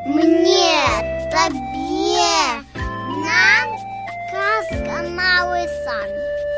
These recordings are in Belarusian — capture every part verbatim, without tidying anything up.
Мне, табе, нам казка «Малый сан».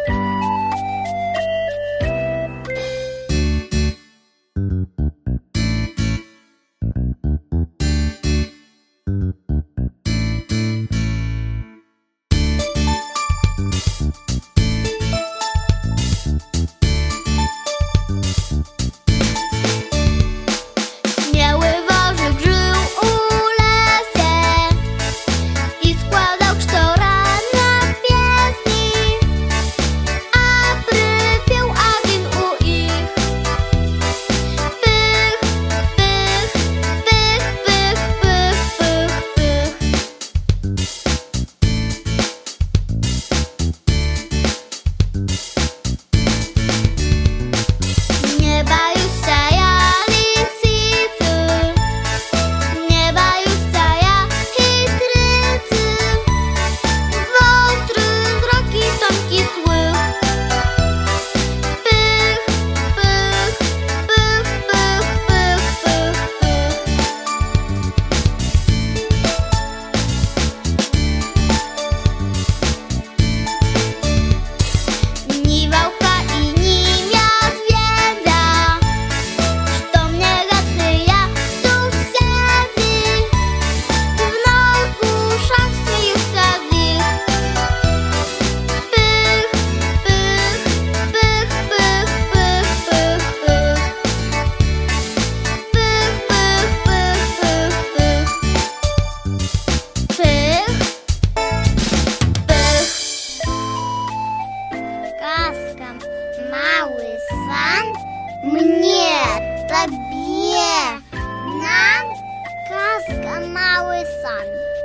«Малый сан». Мне, табе, нам казка «Малый сан».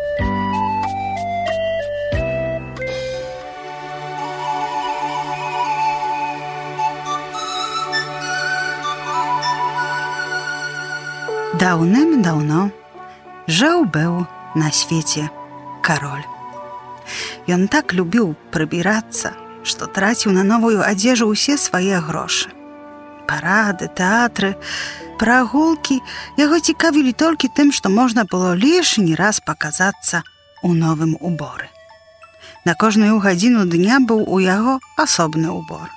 Даўным-даўно жыў-быў на свеце кароль. Ён так любіў прыбірацца, што траціў на новую адзежу ўсе свае грошы. Парады, тэатры, прагулкі яго цікавілі толькі тым, што можна было лішні раз паказацца ў новым уборы. На кожную гадзіну дня быў у яго асобны убор.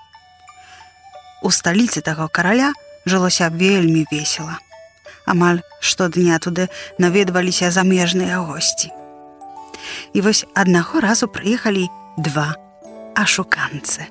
У сталіцы таго караля жылося вельмі весела. Амаль штодня туды наведваліся замежныя госці. І вось аднаго разу прыехалі два ашуканцы.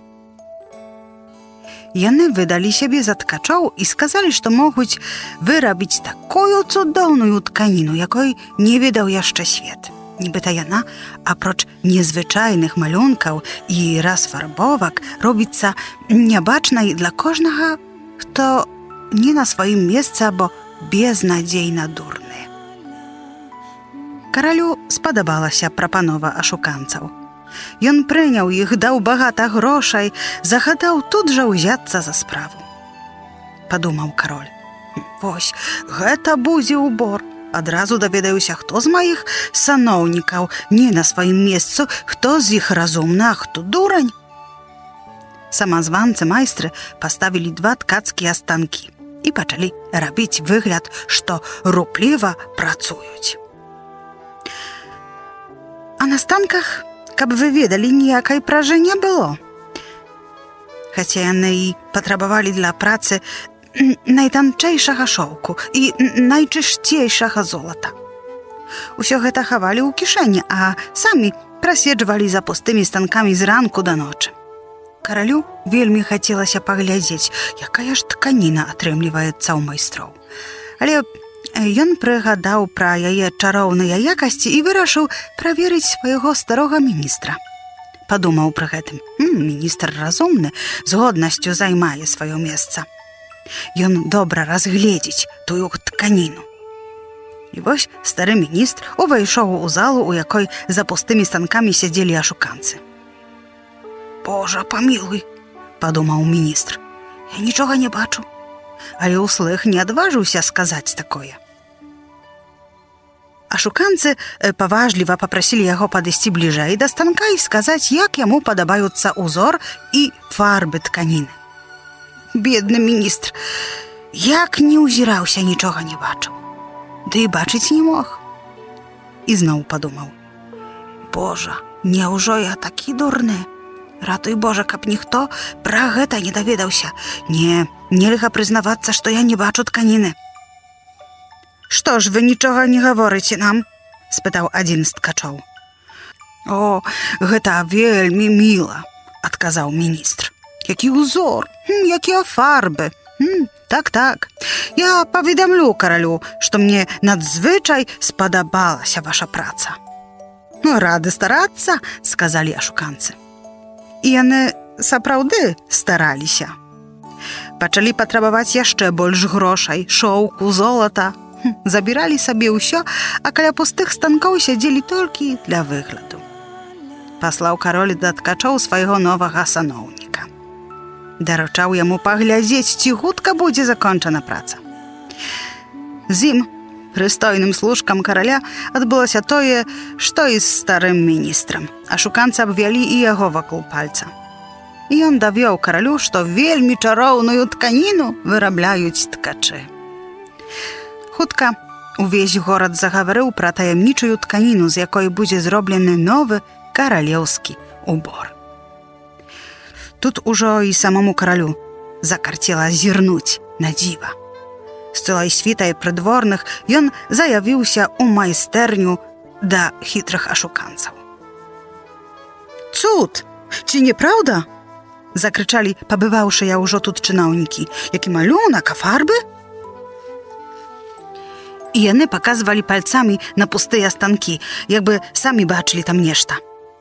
Яны выдалі сябе за ткачоў і сказалі, што могуць вырабіць такую цудоўную тканіну, якой не ведаў яшчэ свет. Нібыта яна, апроч незвычайных малюнкаў і расфарбовак, робіцца нябачнай для кожнага, хто не на сваім месцы або безнадзейна дурны. Каралю спадабалася прапанова ашуканцаў. Ён прыняў іх, даў багата грошай, загадаў тут жа ўзяцца за справу. Падумаў кароль: вось, гэта будзе убор. Адразу даведаюся, хто з маіх саноўнікаў не на сваім месцы, хто з іх разумны, а хто дурань. Самазванцы майстры паставілі два ткацкія станкі і пачалі рабіць выгляд, што рупліва працуюць. А на станках, каб вы ведалі, ніякай пражы не было. Хаця яны і патрабавалі для працы найтанчэйшага шоўку і найчысцейшага золата. Усё гэта хавалі ў кішэні, а самі праседжвалі за пустымі станкамі з ранку да ночы. Каралю вельмі хацелася паглядзець, якая ж тканіна атрымліваецца ў майстроў. Але ён прыгадаў пра яе чароўныя якасці і вырашыў праверыць свайго старога міністра. Падумаў пры гэтым: міністр разумны, з годнасцю займае сваё месца. Ён добра разгледзіць тую тканіну. І вось стары міністр увайшоў у залу, у якой за пустымі станкамі сядзелі ашуканцы. «Божа, памілуй», – падумаў міністр, – «я нічога не бачу». Але ўслых не адважыўся сказаць такое. Ашуканцы паважліва папрасілі яго падысці бліжэй да станка і сказаць, як яму падабаюцца ўзор і фарбы тканіны. Бедны міністр, як не ўзіраўся, нічога не бачыў. ды і бачыць не мог. І зноў падумаў: Божа, няўжо я такі дурны? Ратуй Божа, каб ніхто пра гэта не даведаўся. Не, нельга прызнавацца, што я не бачу тканіны. Што ж вы нічога не гаворыце нам? Спытаў адзін з ткачоў. О, гэта вельмі міла, адказаў міністр. Які ўзор, якія фарбы. Так, так, я паведамлю каралю, што мне надзвычай спадабалася ваша праца. Рады старацца, сказалі ашуканцы. І яны сапраўды стараліся. Пачалі патрабаваць яшчэ больш грошай, шоўку, золата. Забіралі сабе ўсё, а каля пустых станкоў сядзелі толькі для выгляду. Паслаў кароль да ткачоў свайго новага саноўніка. Даручаў яму паглядзець, ці хутка будзе закончана праца. З ім, прыстойным служкам караля, адбылося тое, што і з старым міністрам. Ашуканцы абвялі і яго вакол пальца. І ён давёў каралю, што вельмі чароўную тканіну вырабляюць ткачы. Хутка увесь горад загаварыў пра таямнічую тканіну, з якой будзе зроблены новы каралеўскі убор. Тут ужо і самому каралю закарцела зірнуць на дзіва. З цэлай світай прыдворных ён заявіўся ў майстэрню да хітрых ашуканцаў. Цуд! Ці не праўда? Закрычалі пабываўшыя ўжо тут чыноўнікі. Які малюнак, а фарбы? І яны паказвалі пальцамі на пустыя станкі, як бы самі бачылі там нешта.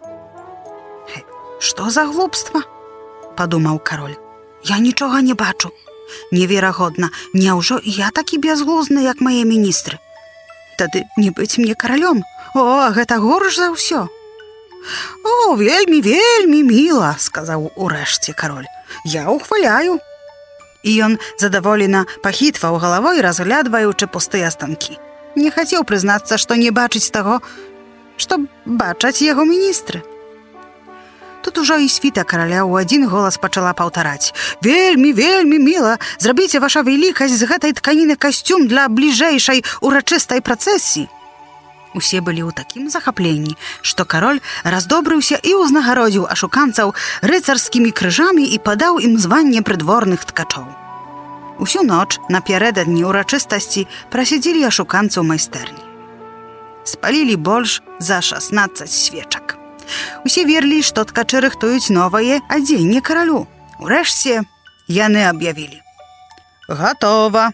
Што за глупства? Падумаў кароль. Я нічога не бачу. Неверагодна, няўжо і я такі бязглузны, як мае міністры? Тады не быць мне каралём. О, гэта горш за ўсё. О, вельмі, вельмі міла, сказаў урэшце кароль. Я ухваляю. І ён задаволена пахітваў галавой, разглядваючы пустыя станкі. Не хацеў прызнацца, што не бачыць таго, што бачаць яго міністры. Тут ужо і світа караля ў адзін голас пачала паўтараць. Вельмі, вельмі міла, зрабіце, ваша вялікасць, з гэтай тканіны касцюм для бліжэйшай урачыстай працэсіі. Усе былі ў такім захапленні, што кароль раздобрыўся і ўзнагародзіў ашуканцаў рыцарскімі крыжамі і падаў ім званне прыдворных ткачоў. Усю ноч напярэдадні ўрачыстасці прасядзелі ашуканцы ў майстэрні. Спалілі больш за шаснаццаць свечак. Усе верылі, што ткачы рыхтуюць новае адзенне каралю. Урэшце яны аб'явілі. Гатова!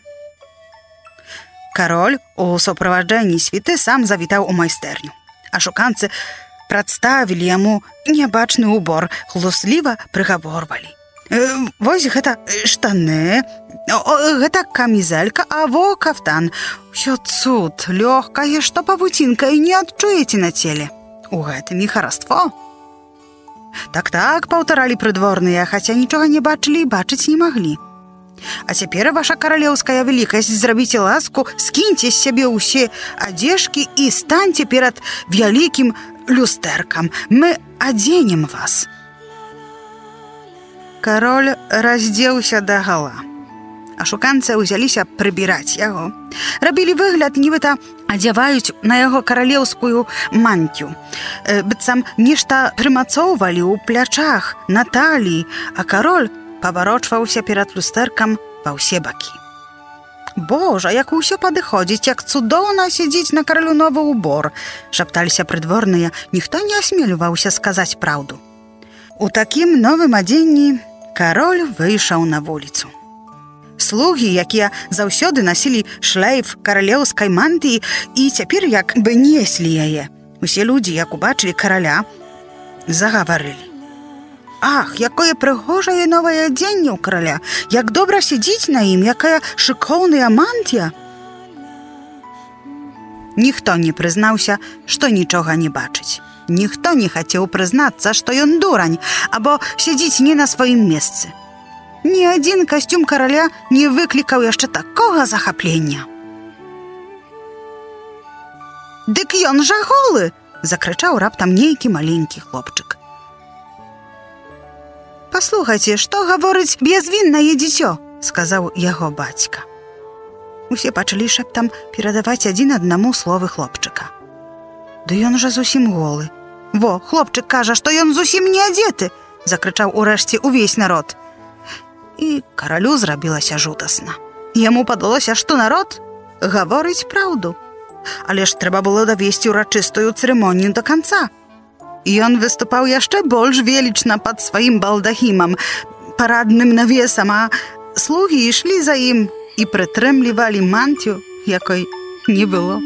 Кароль у суправаджэнні світы сам завітаў у майстэрню. Ашуканцы прадставілі яму нябачны убор, хлусліва прыгаворвалі. Вось гэта штаны, гэта камізэлька, а во кафтан. Усё цуд, лёгкае, што павуцінка, і не адчуеце на целе. У гэтым і хараство. Так-так, паўтаралі прыдворныя, хаця нічога не бачылі і бачыць не маглі. А цяпер, ваша каралеўская вялікасць, зрабіце ласку, скіньце з сябе ўсе адзежкі і станьце перад вялікім люстэркам. Мы адзенем вас. Кароль раздзеўся дагала. Ашуканцы ўзяліся прыбіраць яго. Рабілі выгляд, нібыта адзяваюць на яго каралеўскую мантю. Быццам нешта прымацоўвалі ў плячах, на таліі, а кароль паварочваўся перад люстэркам ва ўсе бакі. Божа, як усё падыходзіць, як цудоўна сядзіць на каралю новы убор, шапталіся прыдворныя, ніхто не асмеліваўся сказаць праўду. У такім новым адзенні кароль выйшаў на вуліцу. Слугі, якія заўсёды насілі шлейф каралеўскай мантыі і цяпер як бы неслі яе. Усе людзі, як убачылі караля, загаварылі. Ах, якое прыгожае новае адзенне ў караля! Як добра сядзіць на ім, якая шыкоўная мантія! Ніхто не прызнаўся, што нічога не бачыць. Ніхто не хацеў прызнацца, што ён дурань, або сядзіць не на сваім месцы. Ні адзін касцюм караля не выклікаў яшчэ такога захаплення. «Дык ён жа голы!» – закрычаў раптам нейкі маленькі хлопчык. «Паслухайце, што гаворыць бязвіннае дзіцё?» – сказаў яго бацька. Усе пачалі шэптам перадаваць адзін аднаму словы хлопчыка. «Да ён жа зусім голы. Во, хлопчык кажа, што ён зусім не адзеты!» – закрычаў урэшце ўвесь народ. І каралю зрабілася жудасна. Яму падалося, што народ гаворыць праўду. Але ж трэба было давесці ўрачыстую цырымонію да канца. Ён выступаў яшчэ больш велічна пад сваім балдахімам, парадным навесам, а слугі ішлі за ім і прытрымлівалі мантію, якой не было.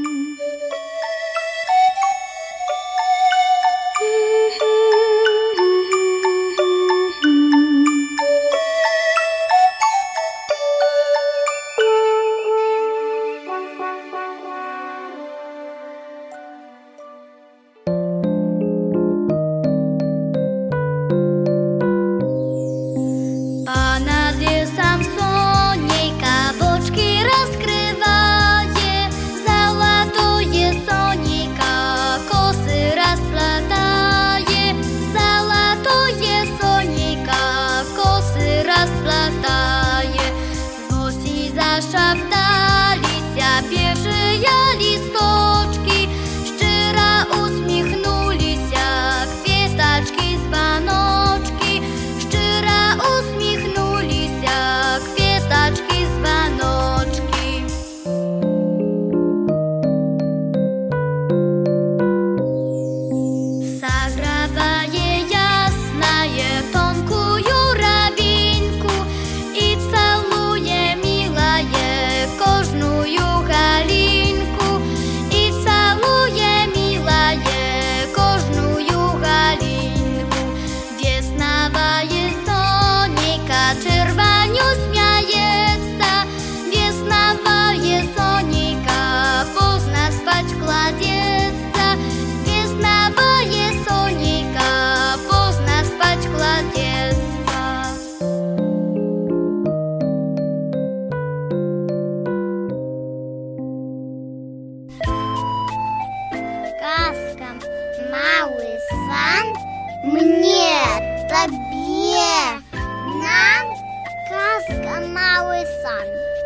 Мне, тебе, нам казка «Малый сан».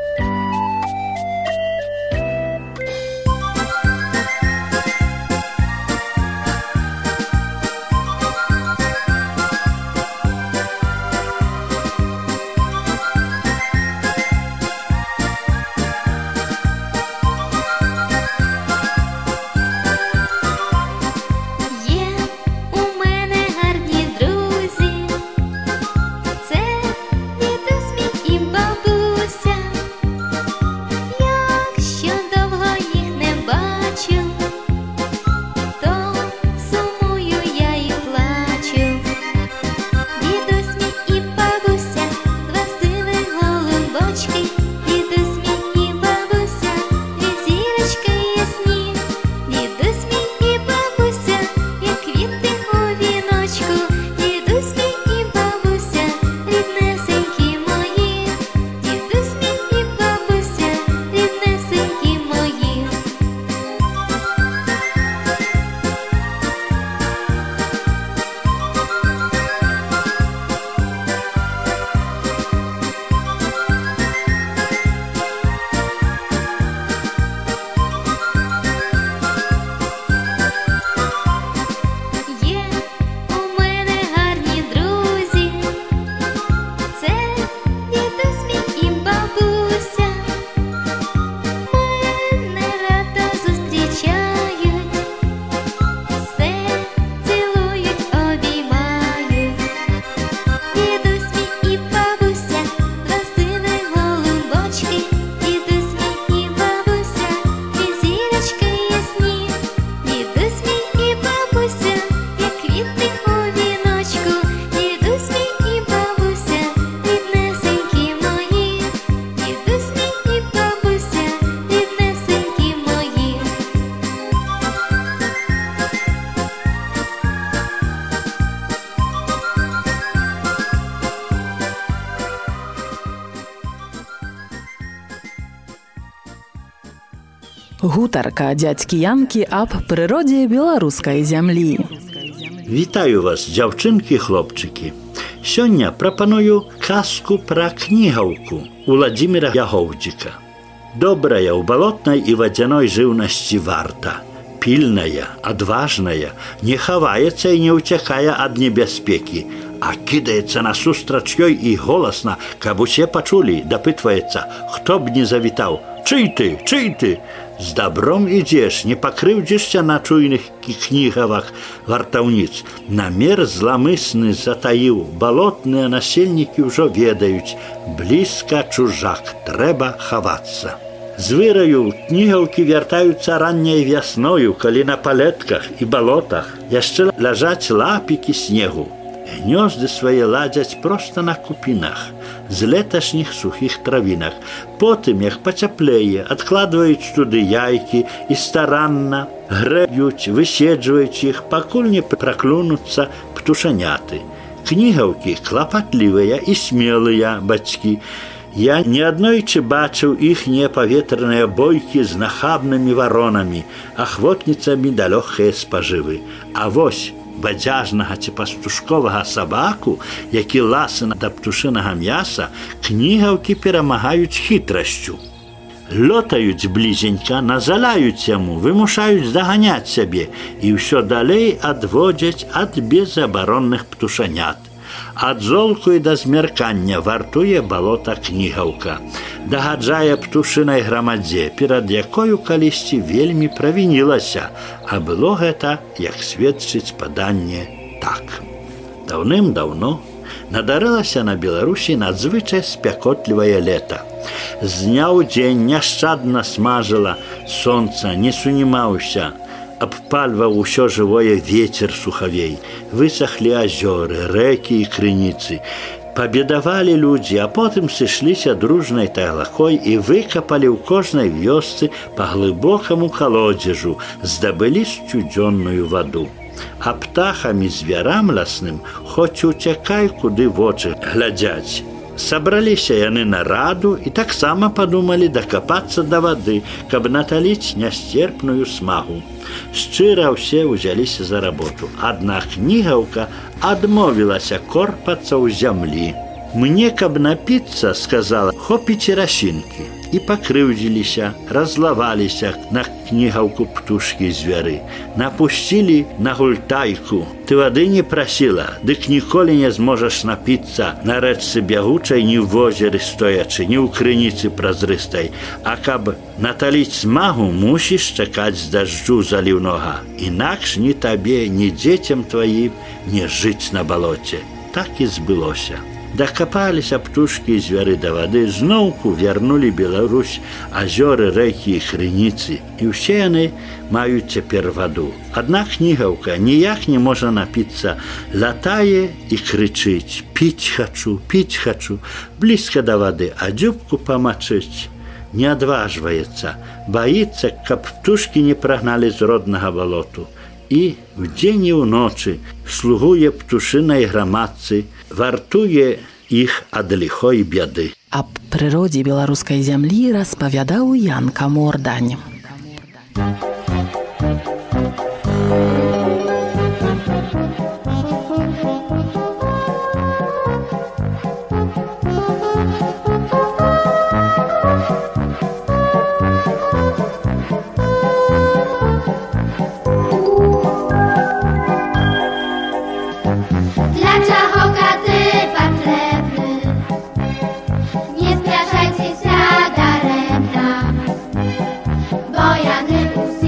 Гутарка дзядзькі Янкі аб прыродзе беларускай зямлі. Вітаю вас, дзяўчынкі, хлопчыкі. Сёння прапаную казку пра кнігаўку Уладзіміра Ягоўдзіка. Добрая ў балотнай і вадзяной жыўнасці варта. Пільная, адважная, не хаваецца і не ўцякае ад небяспекі, а кідаецца насустрач ёй і голасна, каб усе пачулі, дапытваецца, хто б не завітаў. Чый ты, чый ты? З добром ідзеш, не пакрыўдзішся на чуйных кнігавах вартаўніц. Намер зламысны затаіў, балотныя насельнікі ўжо ведаюць. Блізка чужак, трэба хавацца. З выраю кнігаўкі вяртаюцца ранняй вясною, калі на палетках і балотах яшчэ ляжаць лапікі снегу. Гнёзды свае ладзяць проста на купінах, з леташніх сухіх травінах. Потым, як пацяплее, адкладваюць туды яйкі і старанна грэюць, выседжваюць іх, пакуль не праклюнуцца птушаняты. Кнігаўкі клапатлівыя і смелыя бацькі. Я неаднойчы бачыў іхнія паветраныя бойкі з нахабнымі варонамі, ахвотніцамі да лёгкае спажывы. А вось бадзяжнага ці пастушковага сабаку, які ласына да птушынага мяса, кнігаўкі перамагаюць хітрасцю. Лётаюць блізенька, назалаюць яму, вымушаюць заганяць сябе і ўсё далей адводзяць ад безабаронных птушанят. Ад золку і да змяркання вартуе балота кнігаўка. Дагаджае птушынай грамадзе, перад якою калісьці вельмі правінілася, а было гэта, як сведчыць паданне, так. Даўным-даўно надарылася на Беларусі надзвычай спякотлівае лета. З дня ў дзень няшчадна смажыла, сонца не сунімаўся, абпальваў усё жывое вецер сухавей, высахлі азёры, рэкі і крыніцы. Пабедавалі людзі, а потым сышліся дружнай тайлакой і выкапалі ў кожнай вёсцы па глыбокаму калодзежу, здабылі сцюдзённую ваду. А птахам і звярам лясным хоць уцякай, куды вочы глядзяць. Сабраліся яны на раду і таксама падумалі дакапацца да вады, каб наталіць нясцерпную смагу. Шчыра ўсе ўзяліся за работу, аднак кнігаўка адмовілася корпацца ў зямлі. Мне, каб напіцца, сказала, хопіце расінкі. І пакрыўдзіліся, разлаваліся на кнігаўку птушкі і звяры. Напусцілі на гультайку. Ты вады не прасіла, дык ніколі не зможаш напіцца на рэчцы бягучай ні ў возеры стоячы, ні ў крыніцы празрыстай. А каб наталіць смагу, мусіш чакаць з дажджу заліўнога. Інакш ні табе, ні дзецям тваім не жыць на балоце. Так і збылося. Дакапаліся птушкі і звяры да вады, зноўку вярнулі Беларусь азёры, рэкі і крыніцы, і ўсе яны маюць цяпер ваду. Аднак кнігаўка ніяк не можа напіцца, латае і крычыць: піць хачу, піць хачу, блізка да вады, а дзюбку памачыць. Не адважваецца, баіцца, каб птушкі не прагналі з роднага балоту. І вдзень і ўночы слугуе птушынай грамадцы, вартуе іх ад ліхой бяды. Аб прыродзе беларускай зямлі распавядаў Янка Мордань. Nie spraszajcie się daremna, bo ja nie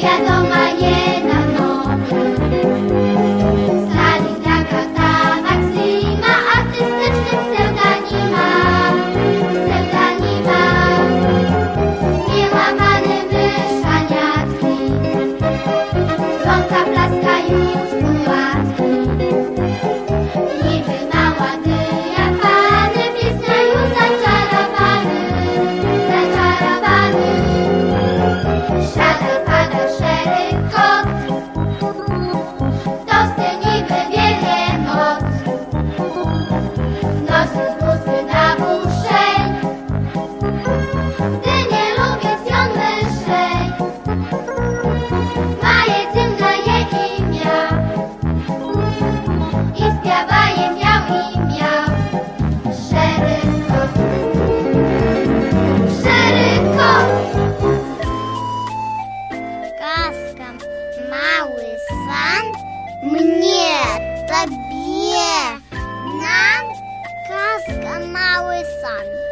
wiadoma nie na nowy. Stali taka ta Maksyma, artystyczny pseudonima, pseudonima. Niełamane wyszaniatki, dzwonka plaska już ułatwi. Niby mała diafany, pieśnia już zaczarowany, zaczarowany. Siada, pada szereg kot, tosty niby wielkie moc. Nosi busy na uszej, gdy nie lubię sion myszej. Ma jedynne je imię i śpiewaje miał i miał. Szereg kot, szereg kot. Казка «Mały san» мне, тебе, нам казка «Mały san».